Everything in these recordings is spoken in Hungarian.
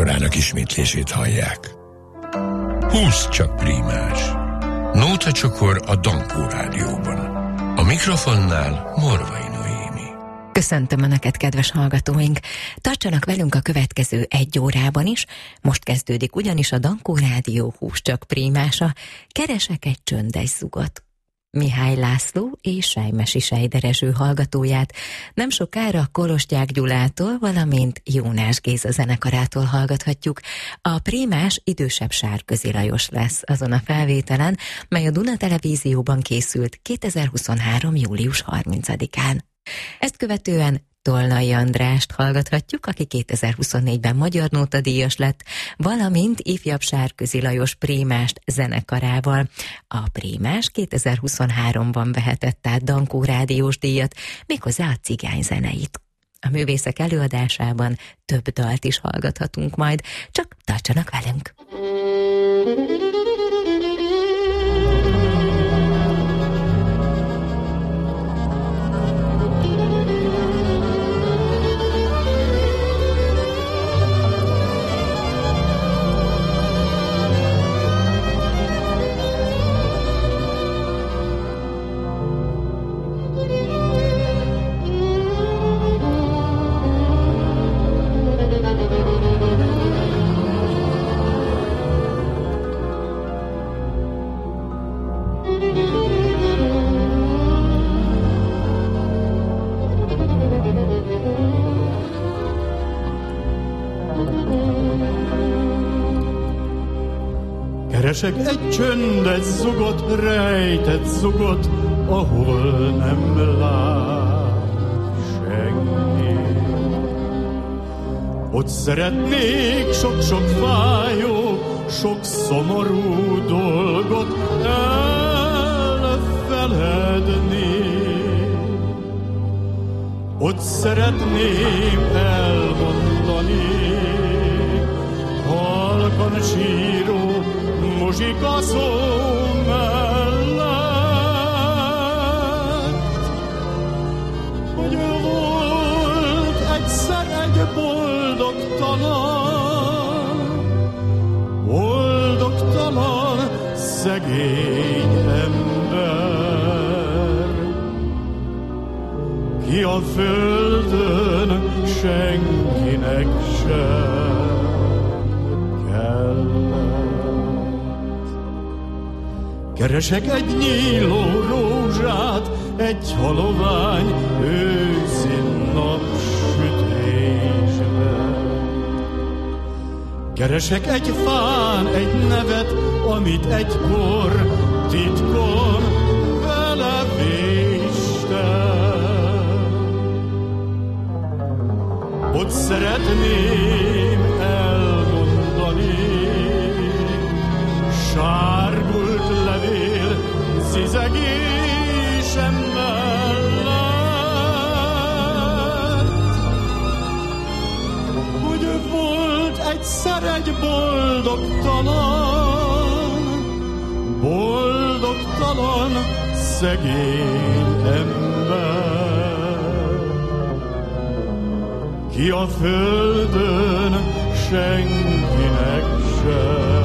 műsorának ismétlését hallják. Húsz csak Prímás. Nóta csokor a Dankó Rádióban. A mikrofonnál Morvai Noémi. Köszöntöm Önöket, kedves hallgatóink! Tartsanak velünk a következő 1 órában is. Most kezdődik ugyanis a Dankó Rádió Húsz csak Prímása. Keresek egy csöndes zugot. Mihály László és Sejmesi Sejderezső hallgatóját nem sokára Kolosgyák Gyulától, valamint Jónás Géza zenekarától hallgathatjuk. A Prímás idősebb Sárközi Lajos lesz azon a felvételen, mely a Duna Televízióban készült 2023. július 30-án. Ezt követően Tolnai Andrást hallgathatjuk, aki 2024-ben Magyar Nóta díjas lett, valamint ifjabb Sárközi Lajos Prímást zenekarával. A Prímás 2023-ban vehetett át Dankó rádiós díjat, méghozzá a cigány zeneit. A művészek előadásában több dalt is hallgathatunk majd, csak tartsanak velünk! Keresek egy csöndes zugot, rejtett zugot, ahol nem lát senki. Ott szeretnék sok-sok fájó, sok szomorú dolgot elfeledni. Ott szeretném elmondani halkan síró muzsika szó mellett, hogy volt egyszer egy boldogtalan, szegény ember, ki a földön senkinek sem keresek egy nyíló rózsát, egy halovány őszi napsütésben. Keresek egy fán egy nevet, amit egykor titkon vele véstem. Ott szeretném elmondani sárgult levél zizegésem mellett, hogy volt egyszer egy boldogtalan, szegény ember, ki a földön senkinek sem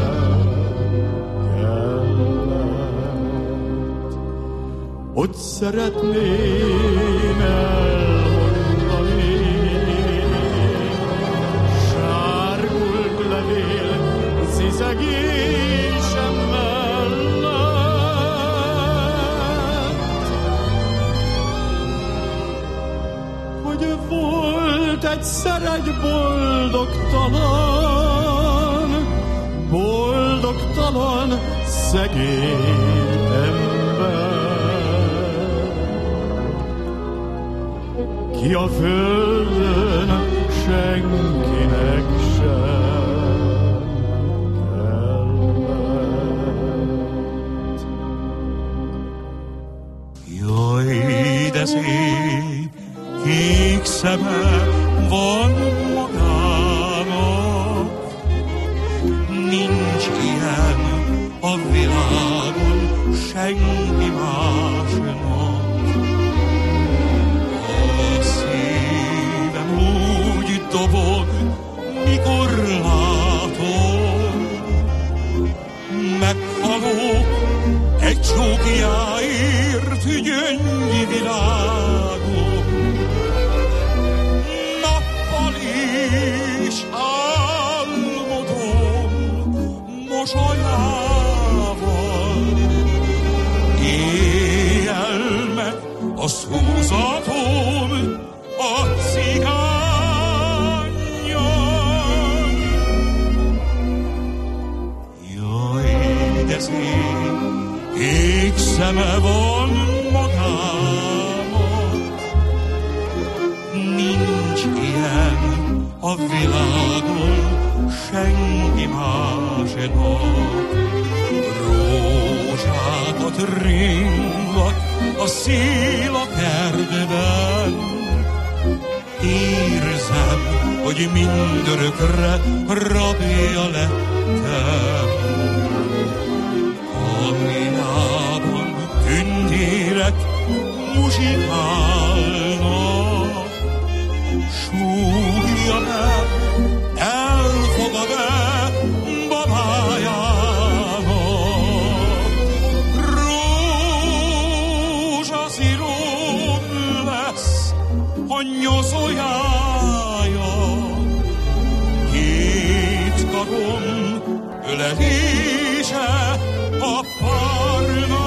ott szeretném elmondani sárgult levél zizegésem mellett, hogy volt egyszer egy boldogtalan, szegény ember, ki a földön senkinek sem kellett. Jaj, de szép kék szeme van magának, nincs ilyen a világon senki másnak. A szívem úgy dobog, mikor lát a szúzatom a cigányon. Jaj, de szép, kék szeme van magámat, nincs ilyen a világon senki másnak. Rózsákat ringat a szél a kertben, érzem, hogy mindörökre rabja lettem. Kamjában tündérek muzsikálnak, súgja meg, elfogad-e babájának. Rózsaszírom lesz a nyoszójája, két karom ölelése a párnája.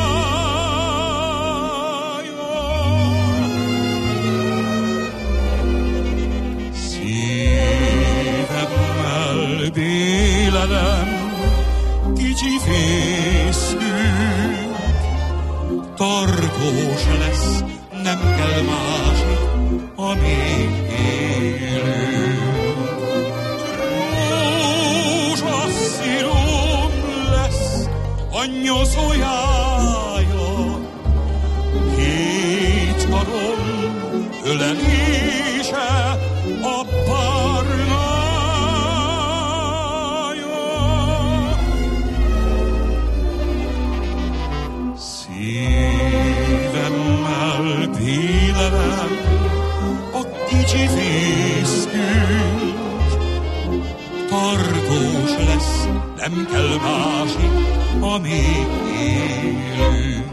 Szívemmel bélelem kicsi fészkünk, tartós lesz, nem kell másik, amíg élünk. Rózsaszírom lesz a nyoszójája, két karom ölelése a párnája. Szívemmel bélelem a kicsi fészkünk, tartós lesz, nem kell másik, amíg élünk.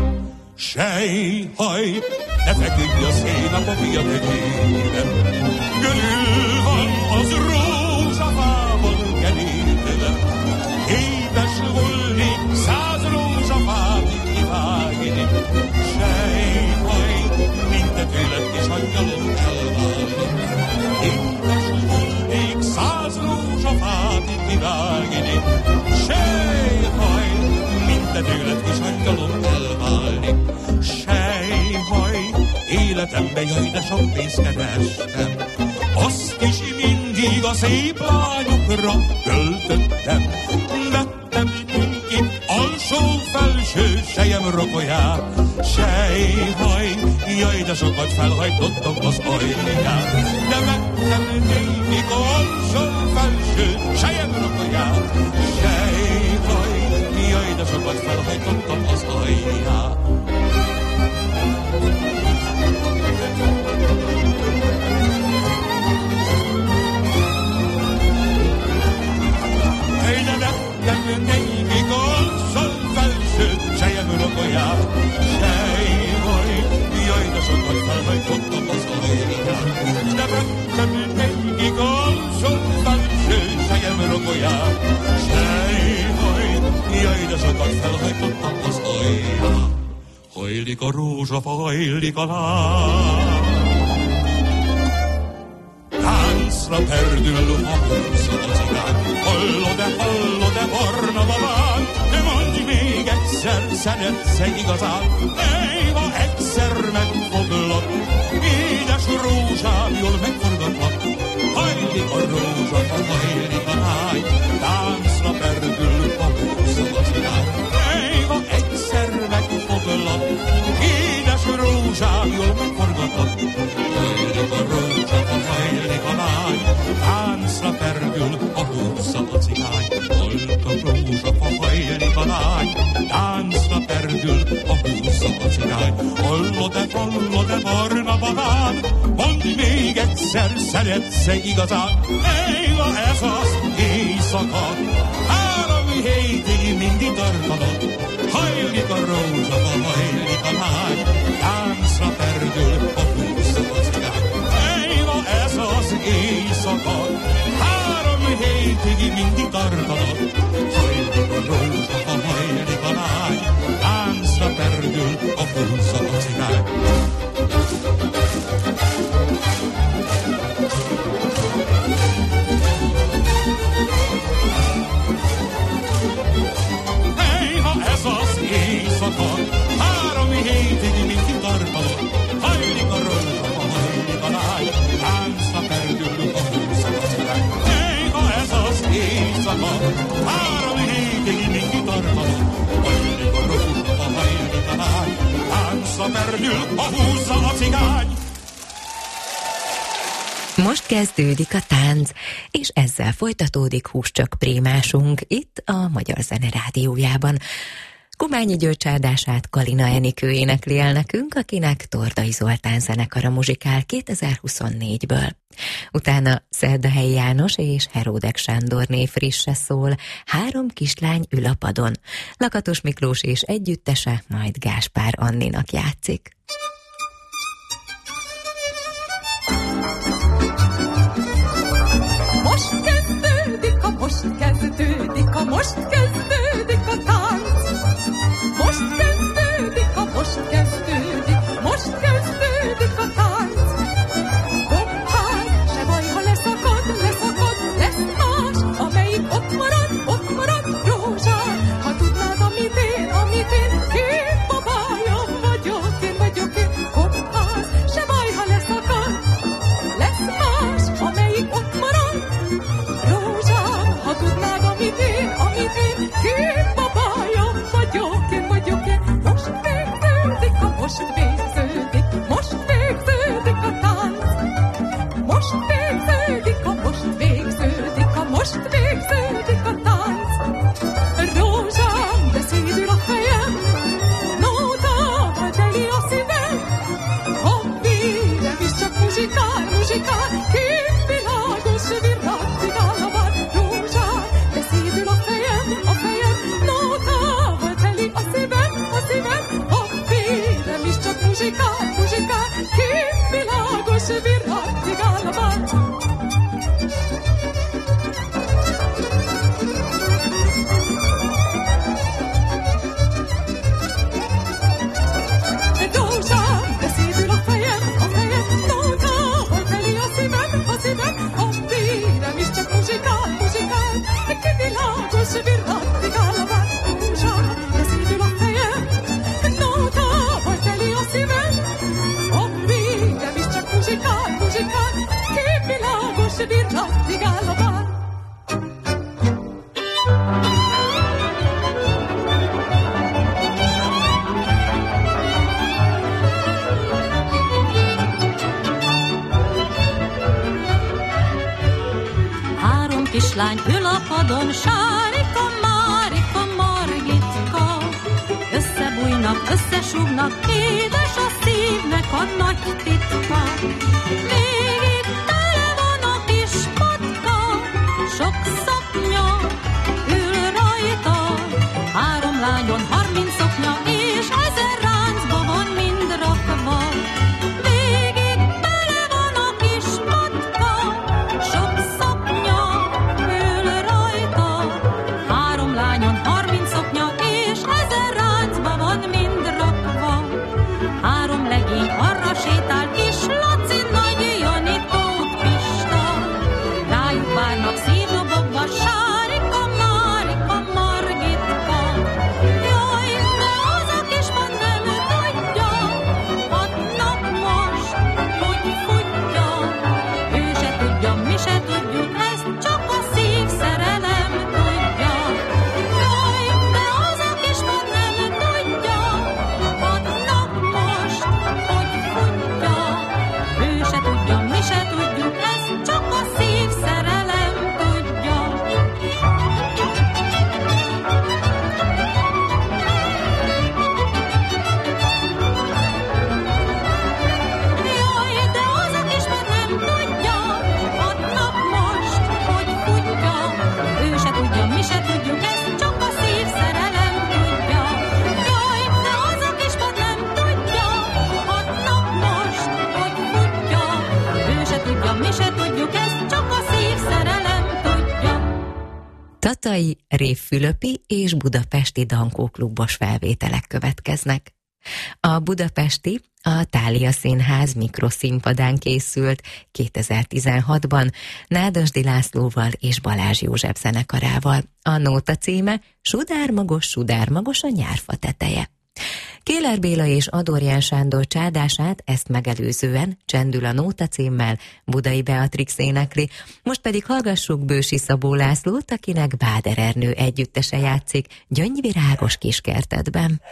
Sejhaj, ne feküdj a szénap a fia tökében, körül van az rózsafával kerítve. Képes volnék 100 rózsafát kivágni. Sejhaj, mint te tőled kis angyalom elválni. Képes volnék 100 rózsafát kivágni. Sejhaj, mint te tőled kis angyalom elválni. Sejhaj, életembe jaj, de sok pénzt kerestem, azt is mindig a szép lányokra költöttem. Vettem ki alsó-felső sejem rokolyát, sejhaj, jaj, de sokat felhajtottam az ajját. De vettem ki alsó-felső sejem rokolyát, sejhaj, jaj, de sokat felhajtottam az ajját. Némig alsó-felső sejem rokolyát, sejhaj, jaj, de sokat felhajtottam az ajját. De vettem némig alsó-felső sejem rokolyát, sejhaj, jaj, de sokat felhajtottam az ajját. Hajlik a rózsafa, hajlik a láb, táncra perdül a húszó a cigány. Hallod-e, barna babám, mondj még egyszer, szeretsz-e igazán? Éva, egyszer megfoglak, édes rózsám, jól megforgatlak. Hajlik a rózsafa, hajlik a lány, táncra perdül a húszó a cigány. Éva, egyszer megfoglak, édes rózsám, jól megforgatlak. Hajlik a rózsafa, hajlik a lány, táncra perdül a húszó a cigány. Hallott a rózsafa, hajlik a lány, táncra perdül a húszó a cigány. Hallod-e, barna babám, mondd még egyszer, szeretsz-e igazán? Éva, ez az éjszaka, 3 hétig mindig tartanod. Hajlik a rózsafa, hajlik a lány, táncra perdül a húszó a cigány. Éva, ez az éjszaka, 3 hétig mindig tartanod. Hajlik a rózsafa, hajlik a lány, táncra perdül a húszó a cigány. szakad, három hétig mindig kitartad, amikor rokusa a hajlik a lány, táncra perdül, a húzza a cigány. Most kezdődik a tánc, és ezzel folytatódik Húscsak Prímásunk itt a Magyar Zene Rádiójában. Kumányi György áldását Kalina Enikő énekli el nekünk, akinek Tordai Zoltán zenekara muzsikál 2024-ből. Utána Szerdahelyi János és Heródek Sándorné frisse szól, Három kislány ül a padon. Lakatos Miklós és együttese majd Gáspár Anninak játszik. Most kezdődik a tánc. Most kezdődik a tánc. Hoppá, se baj, ha leszakad, lesz más, amelyik ott marad, rózsám. Ha tudnád, amit én, én babája vagyok én. Hoppá, se baj, ha leszakad, lesz más, amelyik ott marad, rózsám. Ha tudnád, amit én, én babája vagyok én. Most végződik a tánc. Most végződik a tánc. Rózsám, de szédül a fejem, nótával teli a szívem. Hoppírem is csak muzsikál, két világos virrattigál a vár. Rózsám, de szédül a fejem, nótával teli a szívem. Hoppírem is csak muzsikál, két világos virrattigál a vár. Rózsám, de szédül a fejem, nótával teli a szívem. Hoppírem is csak muzsikál, két világos virrattigál a vár. Rózsám, de szédül a fejem, nótával teli a szívem. Hoppírem is csak muzsikál, két világos virrattigál a vár. Három kislány ül a padon, Sárika, Márika, Margitka. Összebújnak, összesúgnak, édes a szívnek a nagy titka. Végig tele van a kis patka, sok szapnya ül rajta. Három lányon 30 szoknya, és 1000 ráncba van mind rakva. Végig tele van a kis patka, sok szapnya ül rajta. Három lányon 30 szoknya, és 1000 ráncba van mind rakva. Három legény arra sétál, kis Laci, Nagy Jani, Tóth Pista. Rájuk várnak szívdobogva, Sárika, Márika, Margitka. Jaj, de az a kispad nem tudja, adnak most, hogy futja. Ő se tudja, mi se tudjuk, ezt csak a szívszerelem tudja. Jaj, de az a kispad nem tudja, adnak most, hogy futja. Ő se tudja, mi se tudjuk, ezt csak a szívszerelem tudja. Jaj, de az a kispad nem tudja, adnak most, hogy futja. Ő se tudja, mi se tudjuk, ezt csak a szívszerelem tudja. Jaj, de az a kispad nem tudja, adnak most, hogy futja. Ő se tudja, mi se tudjuk, ezt csak a szívszerelem tudja. Tatai, Révfülöpi és budapesti dankóklubos felvételek következnek. A budapesti a Thália Színház mikroszínpadán készült 2016-ban Nádasdy Lászlóval és Balázs József zenekarával. A nóta címe Sudármagos, sudármagos a nyárfa teteje. Kéler Béla és Adorján Sándor csádását ezt megelőzően Csendül a nóta címmel Budai Beatrix énekli. Most pedig hallgassuk Bősi Szabó Lászlót, akinek Báder Ernő együttese játszik Gyöngyvirágos kiskertedben.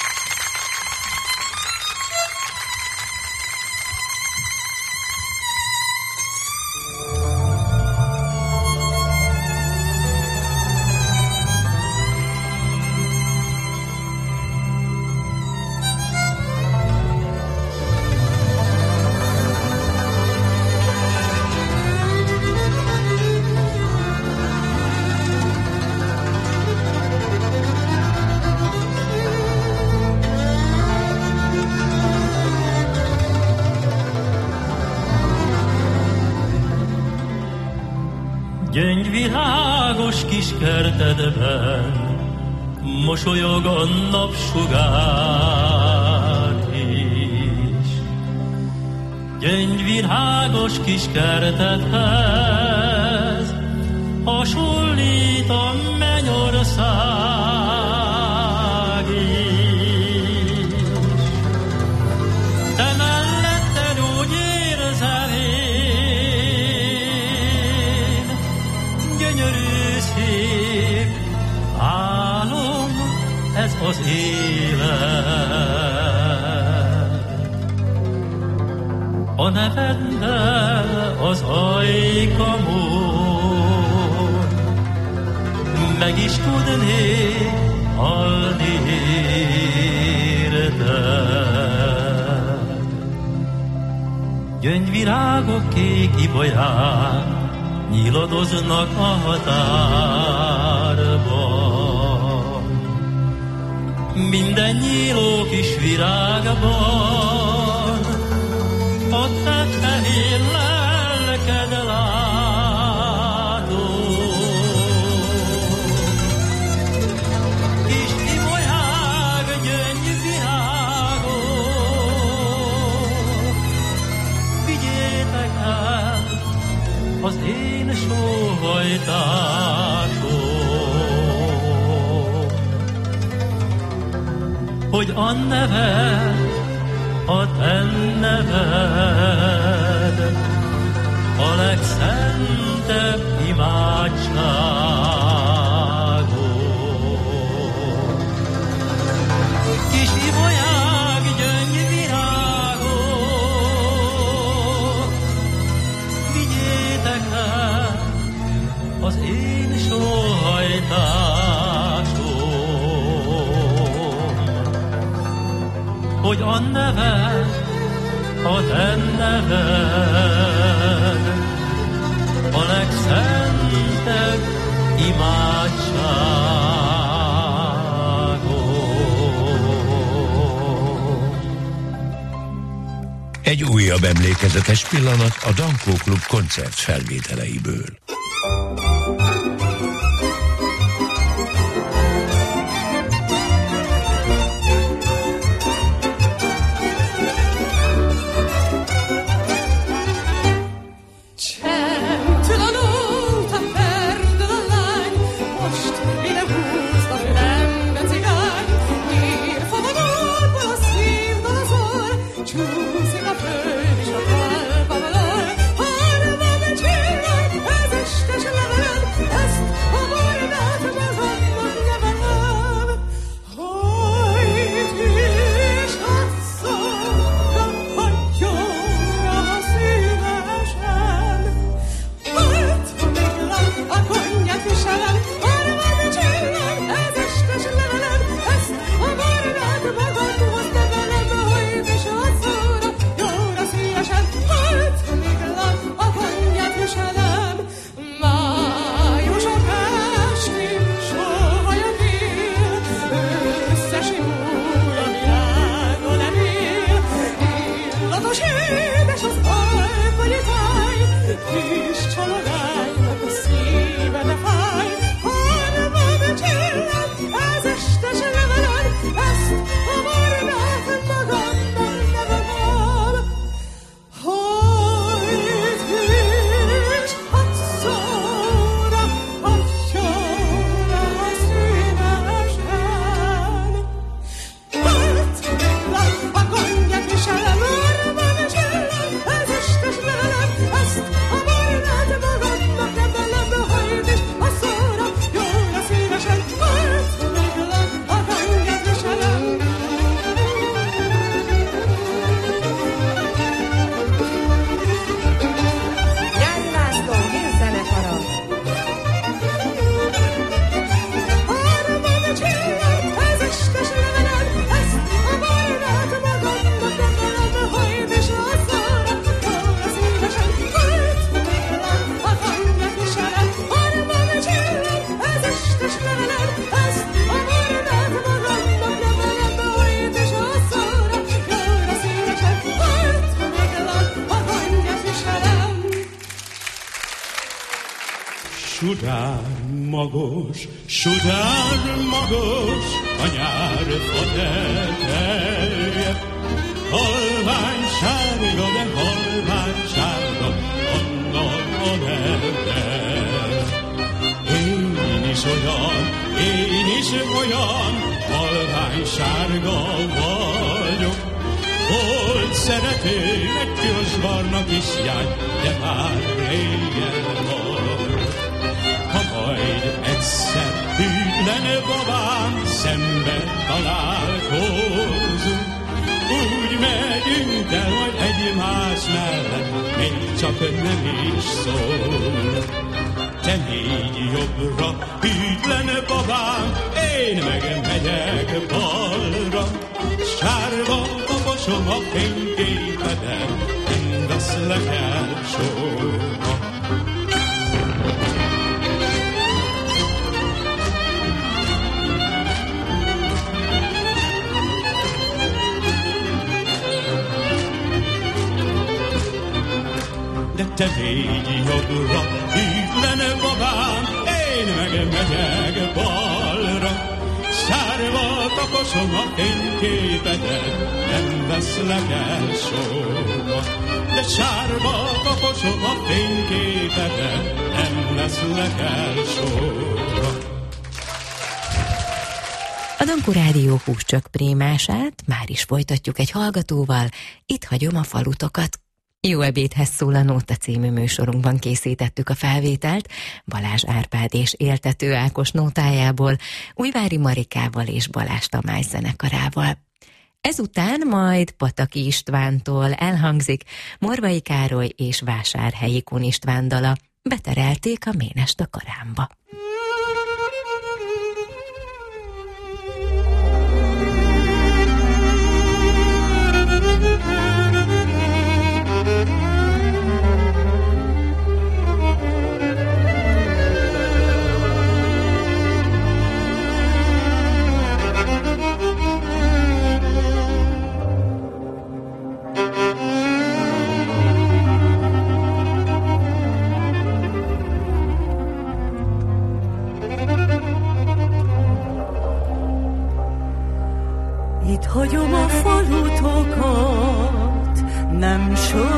Gyöngyvirágos kis kertedben mosolyog a napsugár is. Gyöngyvirágos kis kertedhez hasonlít a mennyország is. Te melletted úgy érzem én, gyönyörű szép álom, ez az élet. A neveddel az ajkamon meg is tudnék halni érted. Gyöngyvirágok kék ibolyán nyíladoznak a határban. Minden nyíló kis virágban a te fehér lelked látom. Kis ibolyág gyöngyvirágok, vigyétek el az én sóhajtásom, hogy a neved, a te neved a legszentebb imádságom. Kis ibolyág gyöngyvirágok, vigyétek el az én sóhajtásom, hogy a neved, a te neved a legszentebb imádságom. Egy újabb emlékezetes pillanat a Dankó Klub koncert felvételeiből. Csúszik a föld és a talpa valaj, harmaga csillag, ez a Sudár magos, a nyár faterje, halvány sárga, de halvány sárga, annak a neve. Én is olyan, halvány sárga vagyok. Volt szeretőm egy piros-barna kislány, de már régen volt. Ha majd egyszer hűtlen babám szembe találkozunk, úgy megyünk el majd egymás mellett, még csak nem is szól. Te négy jobbra, hűtlen babám, én meg megyek balra. Sárga kaposom a fényképeden, nem veszlek el soha. De te légy jobbra, hűtlen babám, én meg megyek balra. Sárva taposom a fényképedet, nem veszlek el soha. De sárva taposom a fényképedet, nem veszlek el soha. A Dankó Rádió húscsök prémását már is folytatjuk egy hallgatóval, itt hagyom a falutokat. Jó ebédhez szól a Nóta című műsorunkban készítettük a felvételt, Balázs Árpád és Éltető Ákos nótájából, Újvári Marikával és Balázs Tamás zenekarával. Ezután majd Pataki Istvántól elhangzik Morvai Károly és Vásárhelyi Kun István dala, Beterelték a ménest a karámba. Hagyom a falutokat, nem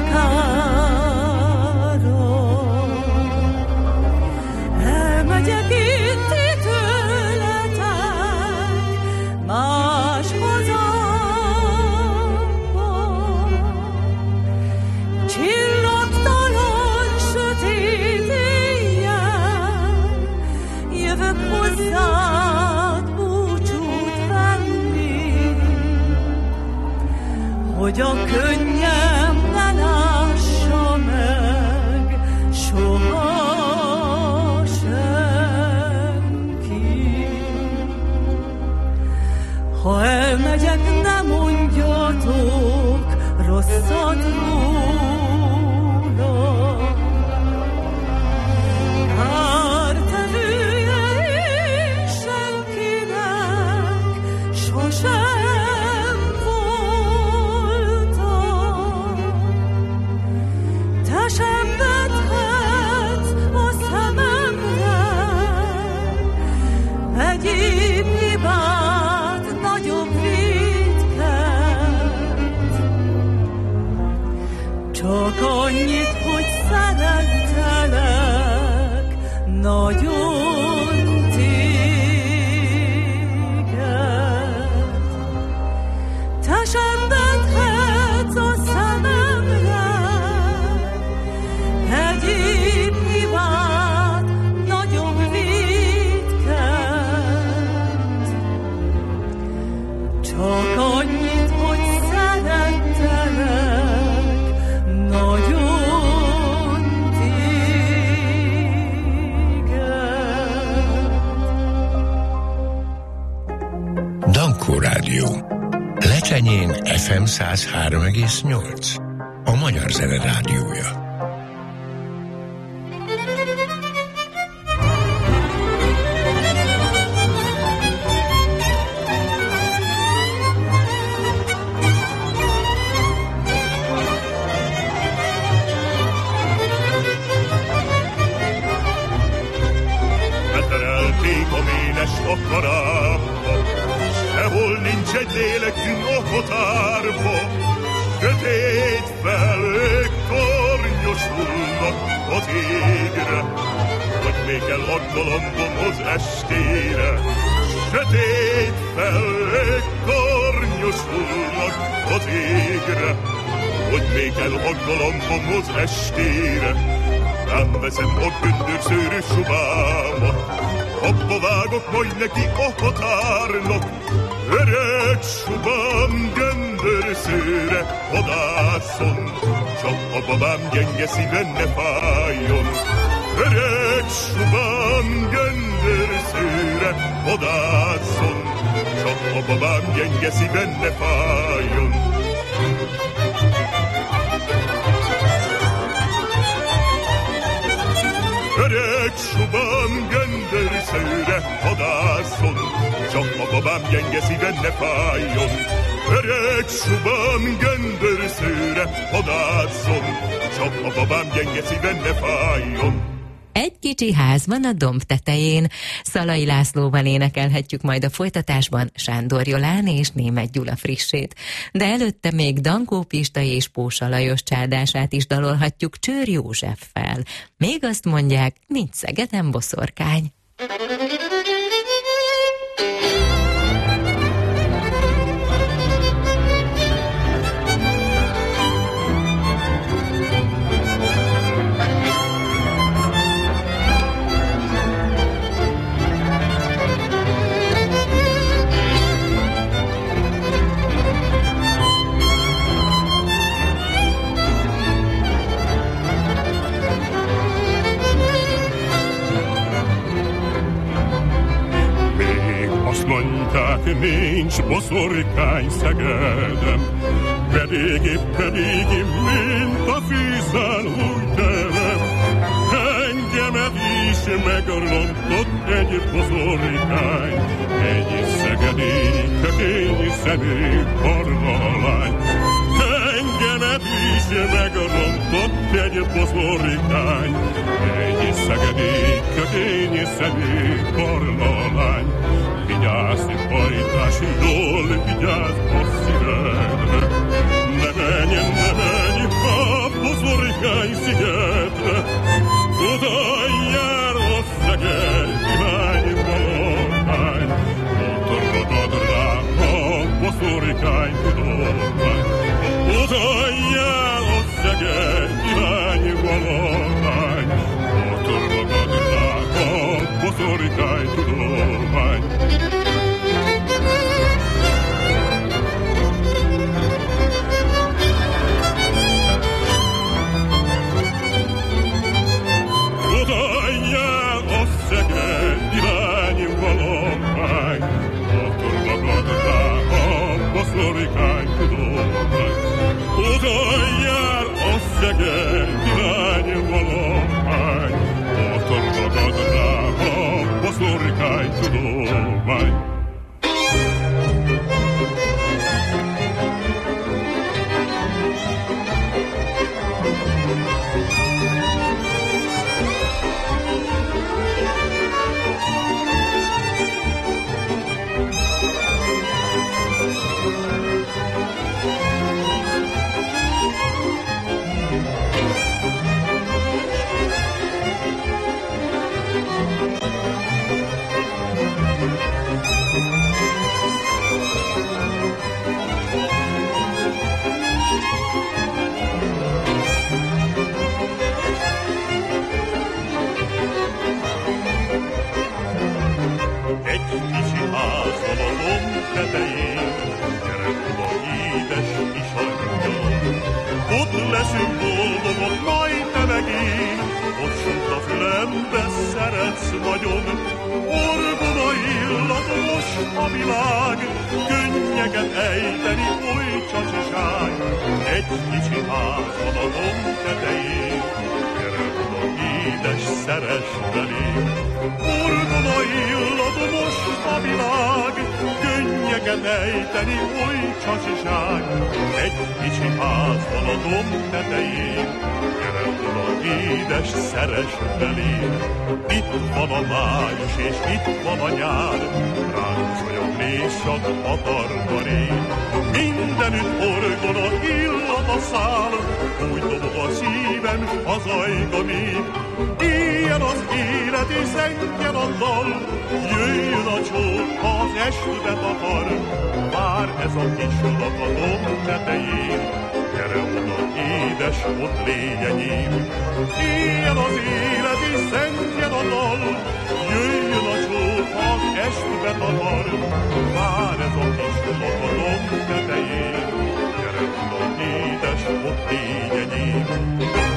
sokára. Elmegyek itt tőletek, más hazámba. Csillagtalan sötét éjjel, jövök hozzád búcsút venni, hogy a könnyem ne lássa meg soha senki. Ha elmegyek, ne mondjatok rosszat róla. Kártevője én senkinek sosem sem vethetsz a szememre egyéb hibát, nagyobb vétket. Csak annyit, hogy szerettelek nagyon téged. Te sem vethetsz a szememre egyéb hibát, nagyobb vétket. Csak annyit, hogy szerettelek nagyon téged. Dankó Rádió. Lecsenyén FM 103,8. A magyar zene rádiója. est a karámba, sehol nincs egy lélekünk a határba. Sötét felők tornyosulnak az égre, hogy még elaggalambom az estére. Sötét felők tornyosulnak az égre, hogy még elaggalambom az estére. Rám veszem a göndörszőrös subámat, abba vágok majd neki a határnak. Öreg subám göndörszőre vadászon, csak a babám gyenge szíven ne fájjon. Öreg subám göndörszőre vadászon, csak a babám gyenge szíven ne fájjon. Öreg subám göndörszőre vadászon, csak a babám gyenge szíven ne fájjon. Öreg subám göndörszőre vadászon, csak a babám gyenge szíven ne fájjon. Egy kicsi ház van a domb tetején. Szalai Lászlóval énekelhetjük majd a folytatásban Sándor Jolán és Németh Gyula frissét. De előtte még Dankó Pista és Pósa Lajos csárdását is dalolhatjuk Csőr Józseffel. Még azt mondják, nincs Szegeden boszorkány. Nincs boszorkány Szegeden, pedig épp mint a fűzán új terem. Engemet is megrontott egy boszorkány, egy szegedi kökény szemű barna lány. Engemet is megrontott egy boszorkány, egy szegedi kökény szemű barna lány. Vigyázz, hajtás, jól vigyázz a szívedre. Ne menj a boszorkány szigetre. Oda jár a Szeged irányvalakány, ott ragad rá a boszorkány tudomány. Oda jár a Szeged irányvalakány, ott ragad rá a boszorkány tudomány. Boszorkány tudomány, oda jár a Szeged irányvalakány, ott ragad rá a boszorkány tudomány. Leszünk boldogok, majd te megint, ott sút a fülembe, szeretsz nagyon. Orgona illat most a világ, könnyeket ejteni, oly csacsiság. Egy kicsi ház van a domb tetején, gyere oda, édes, szeress belém. Orgona illat most a világ, könnyeket ejteni, oly csacsiság. Egy kicsi ház van a domb tetején, gyere oda, oda, édes, szeress belém. Itt van a május, és itt van a nyár, ránk olyan néz csak akarva rém. Mindenütt orgona illata száll, úgy dobog a szívem, az ajka még. Éljen az élet, és zengjen a dal, jöjjön a csók, ha az estbe takar. Vár ez a kis lakatom tetején, gyere oda, édes, ott légy enyém. Éljen az élet, és zengjen a dal, jöjjön a csók, ha az estbe takar. Vár ez a kis lakatom tetején, gyere oda, édes, ott légy enyém.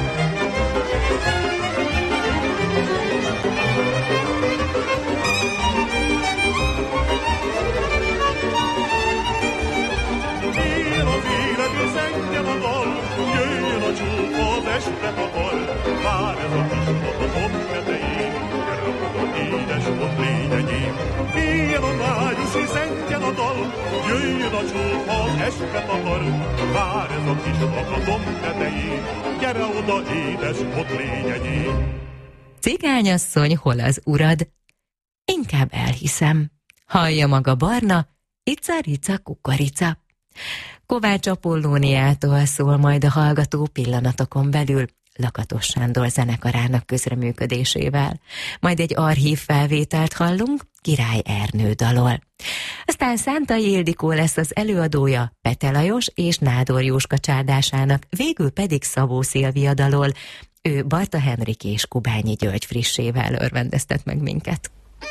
Éljen az élet, és zengjen a dal, jöjjön a csók, ha az estre takar. Vár ez a kis lakatom tetején, gyere oda, édes, ott légy enyém. Éljen a május, és zengjen a dal, jöjjön a csók, ha az estre takar. Vár ez a kis lakatom tetején, gyere oda, édes, ott légy enyém. Cigányasszony, hol az urad? Inkább elhiszem. Hallja maga Barna, ica-rica kukorica. Kovács Apollóniától szól majd a hallgató pillanatokon belül, Lakatos Sándor zenekarának közreműködésével. Majd egy archív felvételt hallunk Király Ernőd alól. Aztán Szántai Ildikó lesz az előadója Pete Lajos és Nádor Jóska csárdásának, végül pedig Szabó Szilvia dalol. Ő Barta Henrik és Kubányi György frissével örvendeztet meg minket.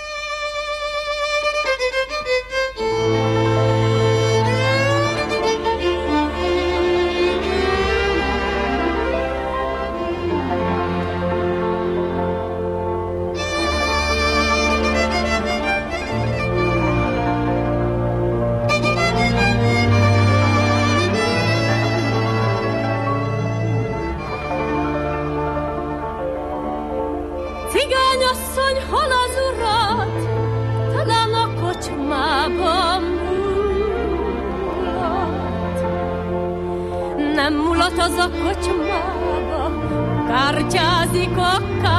Cigányasszony, hol az urat? Talán a kocsmában mulat. Nem mulat az a kocsmába, kártyázik a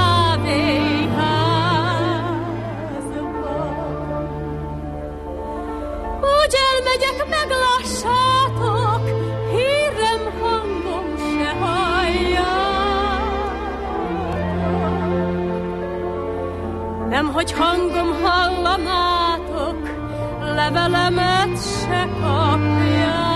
kávéházba. Úgy elmegyek, meglássátok, hírem hangom se hallja. Nemhogy hangom hallanátok, levelemet se kapjátok.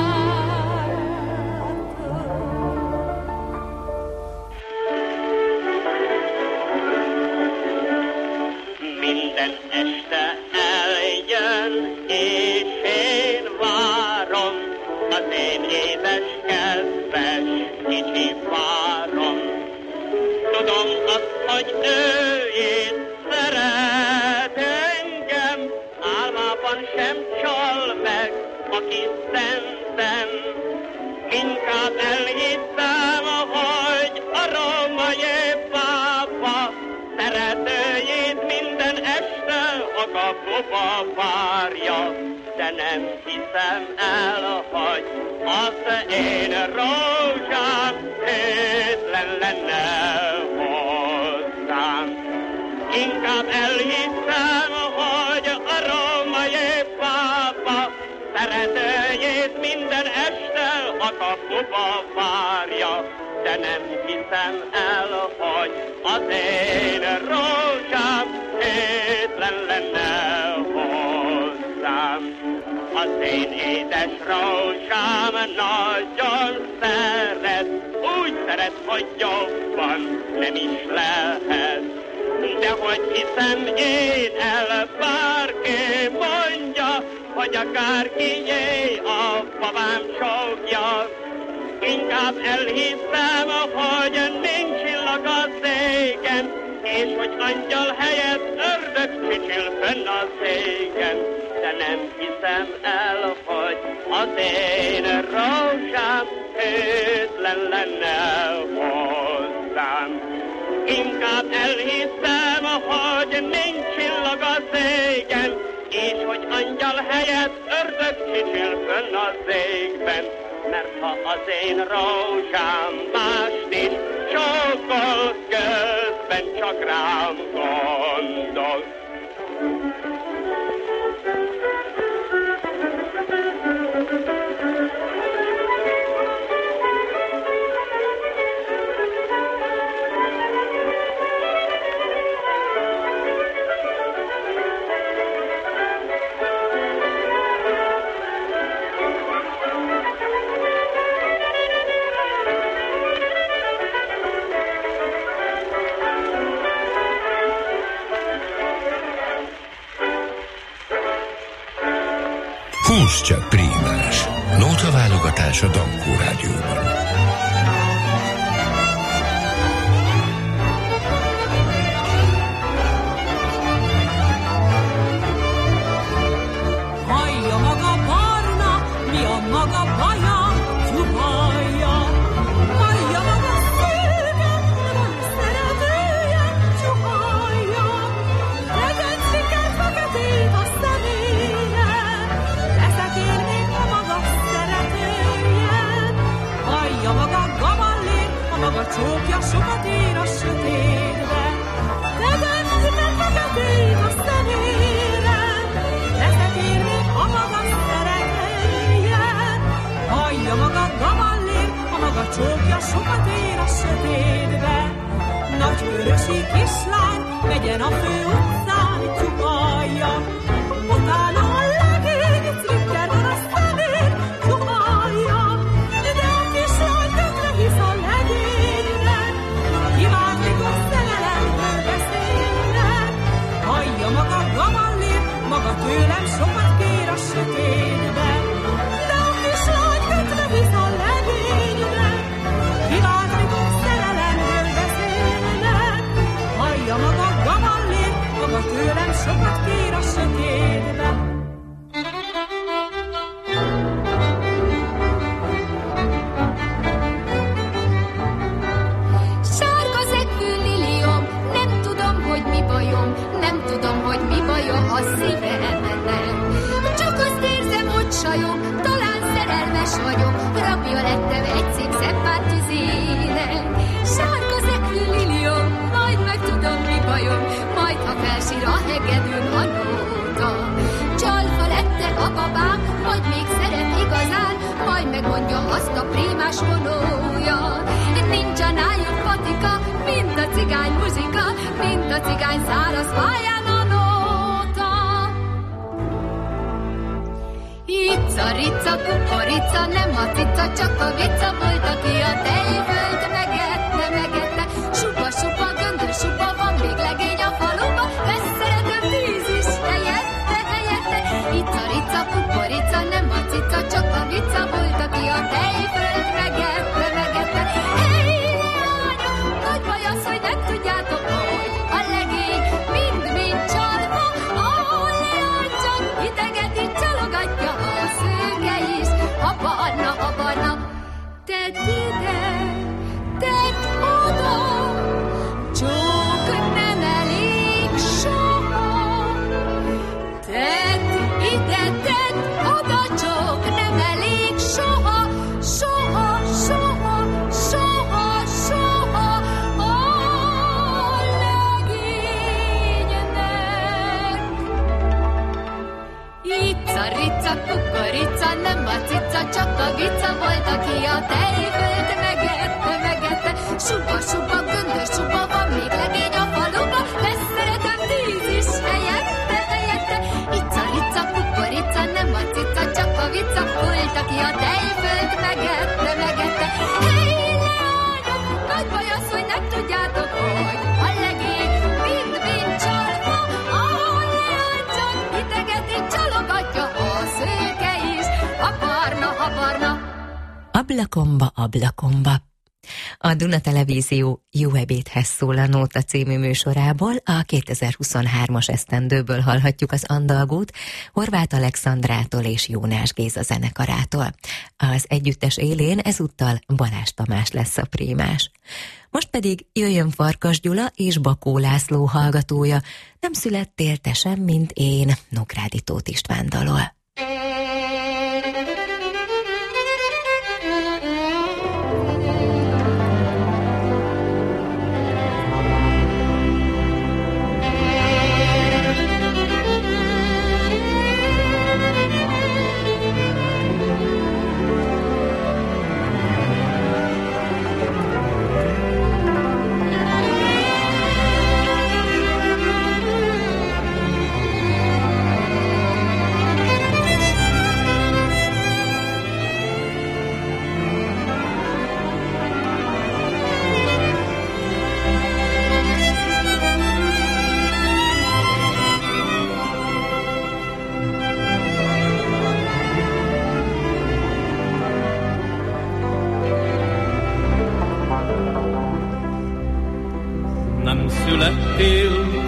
Minden este eljön, és én várom az én édes, kedves kicsi párom. Tudom azt, hogy őjét szeret engem, álmában sem csal meg, aki szentem. Inkább elhiszem, hogy a római pápa szeretőjét minden este a kapuba várja. De nem hiszem el, hogy az én rózsám hőtlen lenne hozzám. Inkább elhiszem, hogy a római pápa szeretőjét minden este a kapuba várja. De nem hiszem el, hogy az én rózsám hőtlen lenne hozzám. Az én édes rózsám nagyon szeret, úgy szeret, hogy jobban nem is lehet. De hogy hiszem én el, bárki mondja, hogy akárkié a babám csókja. Inkább elhiszem, hogy nincs illag az égen, és hogy angyal helyett ördög csicsil fönn az égen. De nem hiszem el, hogy az én rózsám hőtlen lenne hozzám. Inkább elhiszem, hogy nincs illag az égen, és hogy angyal helyett ördög csicsil fönn az égben. mert ha az én rózsám mást is csókol, közben csak rám gondol. Húsz csak prímás. Nótaválogatás a Dankó Rádióban. Hallja maga barna, mi a maga baja, csuhallja. Hallja maga szőke, van szeretője, csuhallja. Legyen sikert feketét a személye, leszek én még a maga szeretője. Hallja maga gavallér, a maga csókja sokat ér a sötétbe. Legyen sikert feketét a személye, leszek én még a maga szeretője. Hallja maga gavallér, a maga csókja sokat ér a sötétbe. Nagy körösi kislány, megyen a fő utcán, csuhallja. Utána a legény, cvikker van a szemén, csuhallja. De a kislány tökre hisz a legénynek, kivált, mikor szerelemről beszélnek. Hallja maga gavallér, maga tőlem sokat kér a sötétbe. De a kislány tökre hisz a legénynek, kivált, mikor szerelemről beszélnek. Hallja maga gavallér, maga tőlem sokat kér a sötétbe. Sárga zekvő liliom, nem tudom, hogy mi bajom, nem tudom, hogy mi bajom a szívemnek. Csak azt érzem, hogy sajom, talán szerelmes vagyok, rabja lettem egy szép szeppár tüzének. Sárga zekvő liliom, majd megtudom, mi bajom, majd ha felsír a hegedűn a nóta. Csalfa lettek a babám, majd még szeret igazán, majd megmondja azt a prímás vonója. Nincs a nájuk patika, mint a cigány muzsika, mint a cigány száraz pályán a nóta. Ica, rica, kukorica, nem a cica, csak a vica volt, aki a tejföld megette, megette. Supa, supa, göndör, supa, van még legény a faluba, lesz szeretem tíz is, helyette, helyette. Ica, rica, kukorica, nem a cica, csak a vica volt, aki a tejföld megette, megette. Hey, lányok, nagy baj az, hogy nem tudjátok, hogy a legény mind-mind csalva, ahol leány csak idegeti, csalogatja a szőke is, a barna, a barna. Tedd ide, tedd oda, csók nem elég soha. Tedd ide, tedd oda, csók nem elég soha, soha, soha, soha, soha a legénynek. Ica, rica, kukorica, nem a cica, csak a vica volt, aki a tejföld megette, megette. Supa, supa, göndör, supa, van még legény a faluba, lesz szeretem tíz is, helyette, helyette. Ica, rica, kukorica, nem a cica, csak a vica volt, aki a tejföld megette, megette. Hey, leányok, nagy baj az, hogy nem tudjátok, hogy a legény mind-mind csalva, ahol leány csak idegeti, csalogatja a szőke is, a barna, a barna. Ablakomba, ablakomba. A Duna Televízió Jó ebédhez szól a Nóta című műsorából a 2023-as esztendőből hallhatjuk az andalgót Horváth Alexandrától és Jónás Géza zenekarától. Az együttes élén ezúttal Balázs Tamás lesz a prímás. Most pedig jöjjön Farkas Gyula és Bakó László hallgatója, Nem születtél te sem, mint én, Nógrádi Tóth István dalol.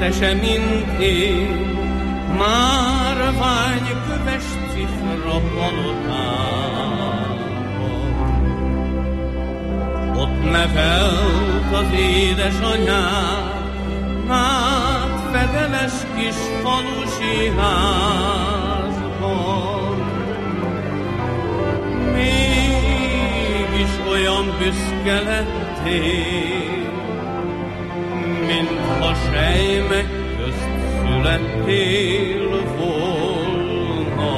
te se, mint én, márványköves cifra palotában. Ott nevelt az édesanyád, nátfedeles kis falusi házban. Mégis olyan büszke lettél, mintha sejmek közt születtél volna.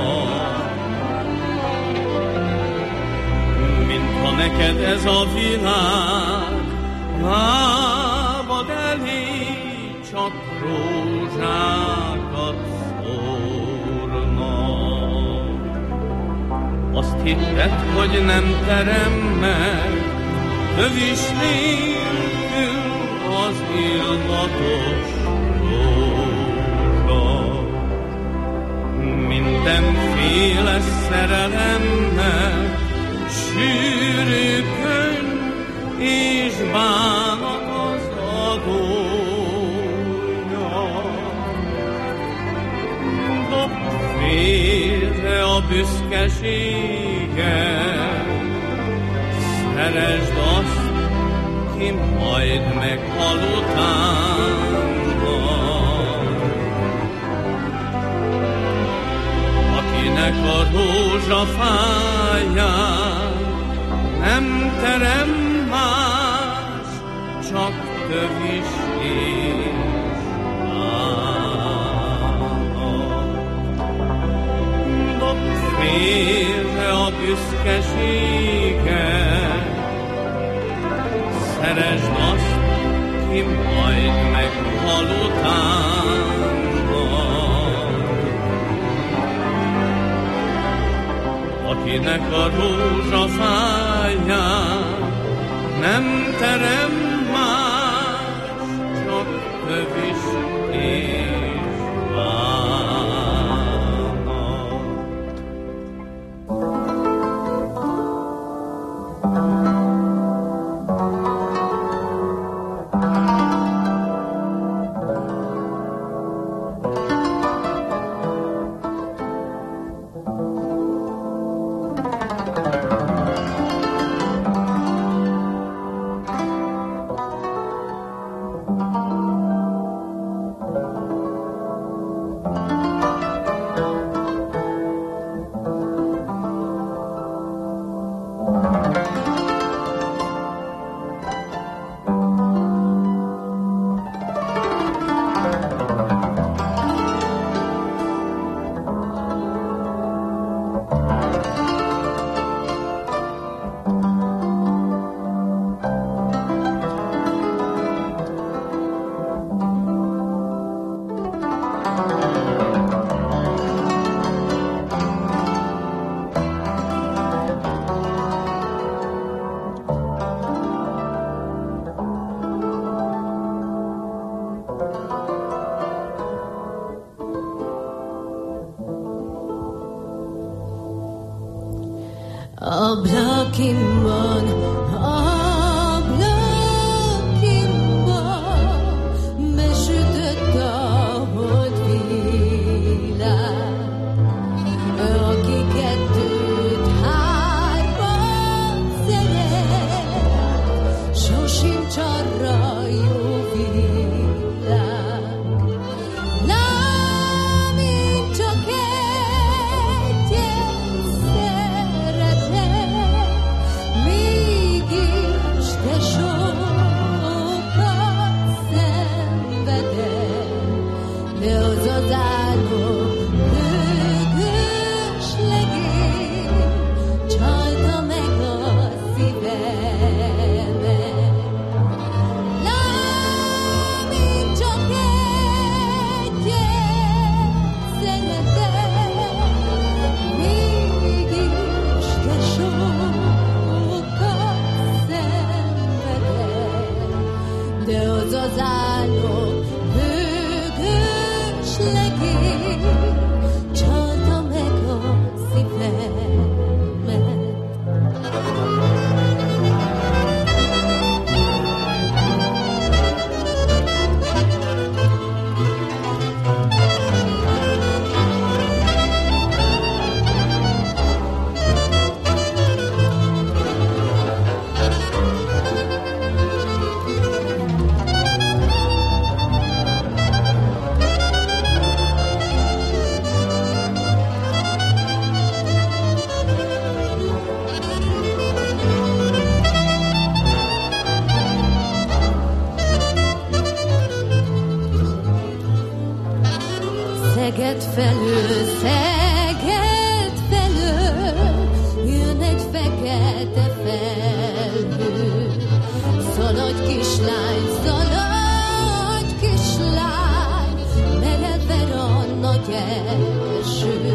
Mintha neked ez a világ lábad elé csak rózsákat szórna. Azt hitted, hogy nem teremmel tövis nélkül az illatos rózsa. Mindenféle szerelemmel sűrű könyv és bánat az adója. Dobd félre a büszkeséget, szeresd azt, ki majd meghal utána. Akinek a rózsafáján nem terem más, csak tövis és bánat. Dobd félre a büszkeséget, szeresd azt, ki majd meghal utána. Akinek a rózsafáján nem terem más, csak tövis és bánat. Ablakimban, ablakimban besütött a holdvilág, aki kettőt hármat szeret, sosincs arra jó világ. Lám, én csak egyet szeretem, mégis te sokat szenvedem, de az az álom hőgös legény csalta meg a szívemet. Lám, én csak egyet szeretem, mégis te sokat szenvedem, de az az álom hőgös legény Szeged felől jön egy fekete felhő. Szaladj kislány, meredve a nagy eső.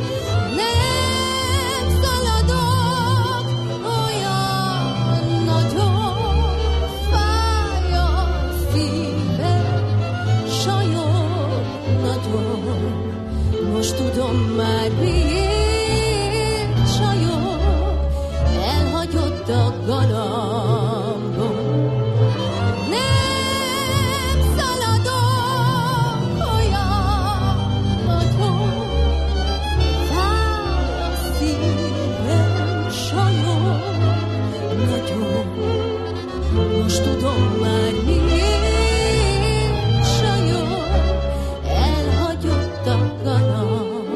Nem szaladok, olyan nagyon fáj a szívem, sajog nagyon. Most tudom már miért sajog, elhagyott a galambom. Nem szaladok, olyan nagyon fáj a szívem, sajog nagyon. Most tudom már miért sajog, elhagyott a galambom.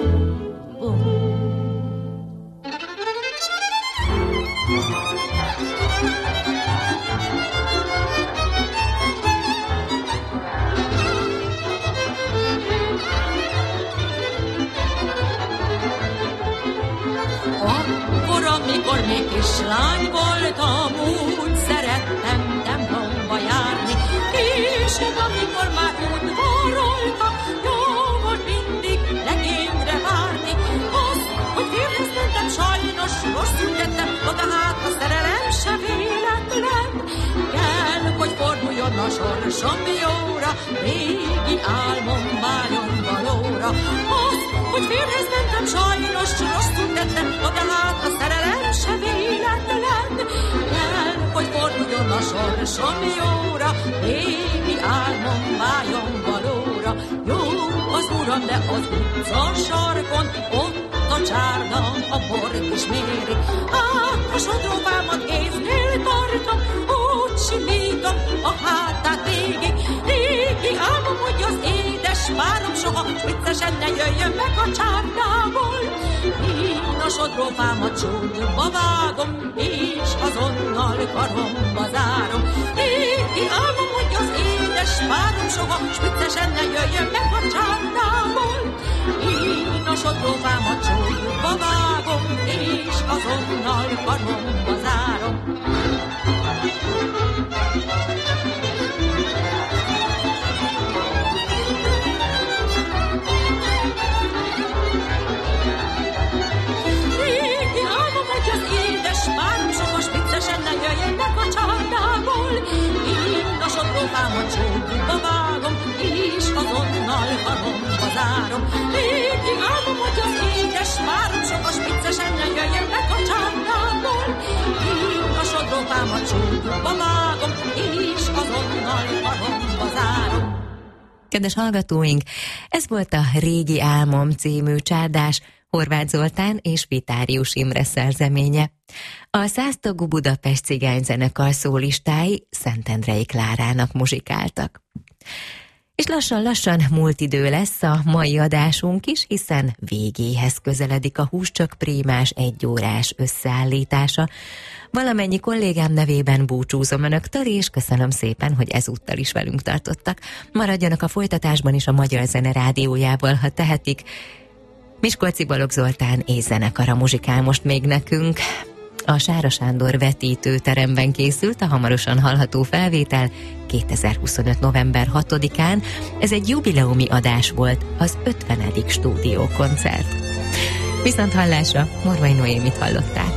Akkor, amikor még kislány voltam, úgy szerettem templomba járni, és amikor már udvaroltam, jó volt mindig legényre várni. Az, hogy férhez mentem, sajnos rosszul tettem, oda hát a szerelem se véletlen. Kell, hogy forduljon a sorsom jóra, régi álmom váljon valóra. Az, hogy férhez mentem, sajnos rosszul tettem, oda hát a szerelem se véletlen. Kell, hogy forduljon a sorsom jóra, régi álmom váljon valóra. Jó az uram, de az utca sarkon, ott a csárda a bort is méri. Hát a sodrófámat kéznél tartom, úgy simítom a hátát végig. Régi álmom, hogy az édes párom soha viccesen ne jöjjön meg a csárdából. Én a sodrófámat csúnyba vágom, és azonnal karomba zárom. Régi álmom, hogy az édes párom soha viccesen ne jöjjön meg a csárdából. Én a sodrófámat csúnyba vágom, és azonnal karomba zárom. Régi álmom, hogy az édes párom soha viccesen ne jöjjön meg a csárdából. Én a sodrófámat csúnyba vágom, és azonnal karomba zárom. Régi álmom, hogy az édes párom soha viccesen ne jöjjön meg a csárdából. Én a sodrófámat csúnyba vágom, és azonnal karomba zárom. Kedves hallgatóink, ez volt a Régi Álmom című csárdás, Horváth Zoltán és Vitárius Imre szerzeménye. A 100 tagú Budapest cigányzenekar szólistái Szentendrei Klárának muzsikáltak. És lassan-lassan múlt idő lesz a mai adásunk is, hiszen végéhez közeledik a Húscsak Prímás egyórás összeállítása. Valamennyi kollégám nevében búcsúzom önöktől, és köszönöm szépen, hogy ezúttal is velünk tartottak. Maradjanak a folytatásban is a Magyar Zene Rádiójából, ha tehetik. Miskolci Balogh Zoltán és zenekara muzsikál most még nekünk. A Sára Sándor vetítőteremben készült a hamarosan hallható felvétel 2025. november 6-án. Ez egy jubileumi adás volt, az 50. stúdiókoncert. Viszont hallásra, Morvai Noémit hallották.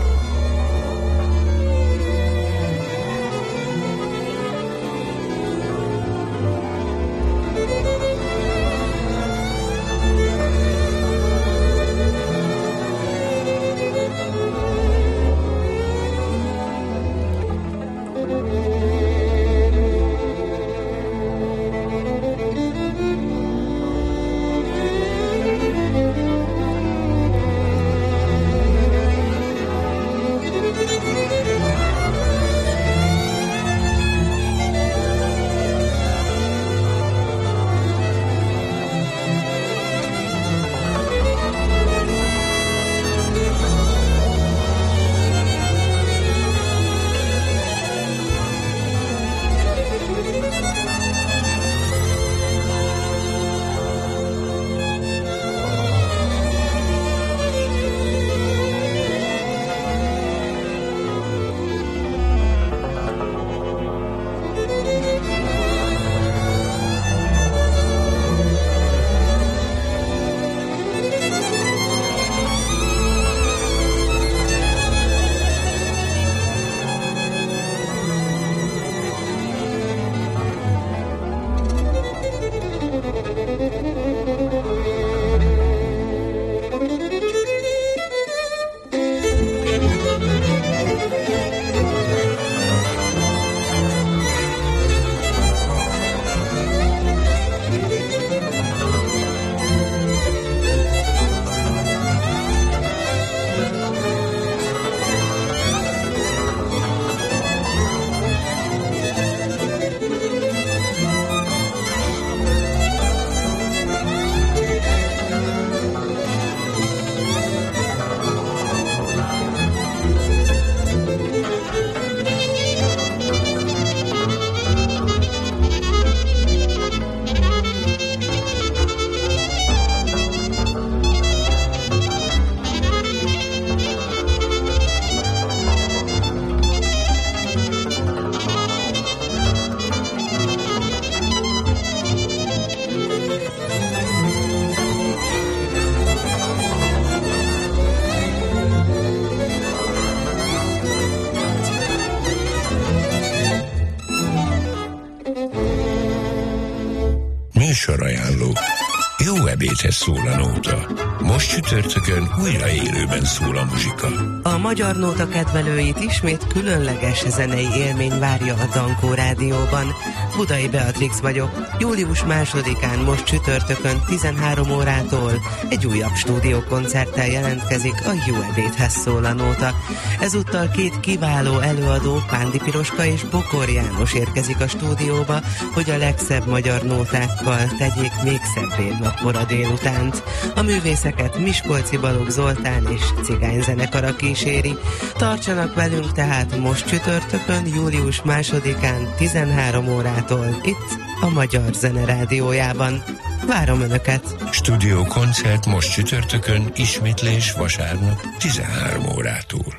ebédhez szól a nóta. Most csütörtökön újra élőben szól a muzsika. A Magyar Nóta kedvelőit ismét különleges zenei élmény várja a Dankó Rádióban. Budai Beatrix vagyok. Július 2-án most csütörtökön 13 órától egy újabb stúdiókoncerttel jelentkezik a Jó ebédhez szól a nóta. Ezúttal két kiváló előadó, Pándi Piroska és Bokor János érkezik a stúdióba, hogy a legszebb magyar nótákkal tegyék még szebbé napkora délutánt. A művészeket Miskolci Balogh Zoltán és cigányzenekara kíséri. Tartsanak velünk tehát most csütörtökön, július 2-án 13 órától itt a Magyar Zene Rádiójában. Várom Önöket! Stúdiókoncert most csütörtökön, ismétlés vasárnap 13 órától.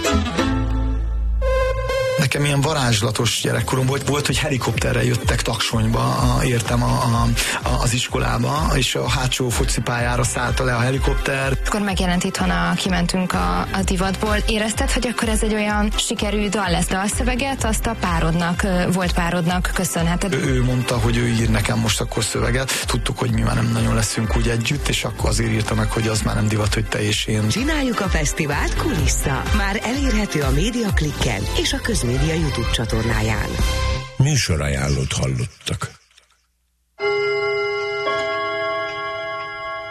Nekem ilyen varázslatos gyerekkorom volt, hogy helikopterrel jöttek Taksonyba, értem az iskolába, és a hátsó focipályára szállta le a helikopter. Akkor megjelent itthon, kimentünk a divatból. Érezted, hogy akkor ez egy olyan sikerű dal lesz, dalszöveget, azt a volt párodnak köszönheted? Ő mondta, hogy ő ír nekem most akkor szöveget. Tudtuk, hogy mi már nem nagyon leszünk úgy együtt, és akkor azért írta meg, hogy az már nem divat, hogy te és én. Csináljuk a fesztivált kulissza. Már elérhető a Média Klikken és a Közmédia YouTube csatornáján. Műsorajánlót hallottak.